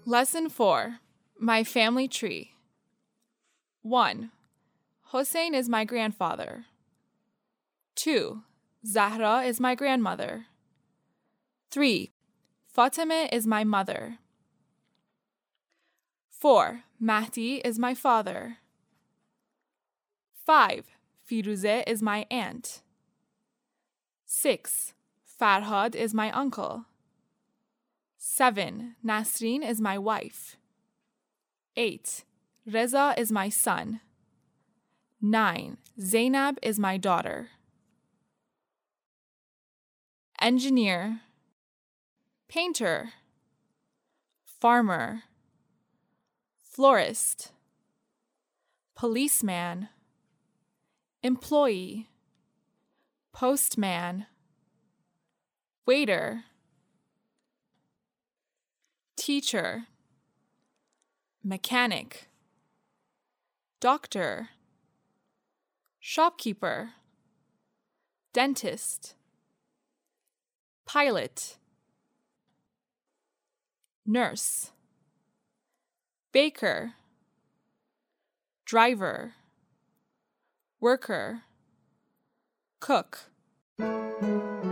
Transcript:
Lesson 4. My family tree. 1. Hossein is my grandfather. 2. Zahra is my grandmother. 3. Fatima is my mother. 4. Mahdi is my father. 5. Firuze is my aunt. 6. Farhad is my uncle. 7. Nasreen is my wife. 8. Reza is my son. 9. Zainab is my daughter. Engineer, painter, farmer, florist, policeman, employee, postman, waiter, teacher, mechanic, doctor, shopkeeper, dentist, pilot, nurse, baker, driver, worker, cook.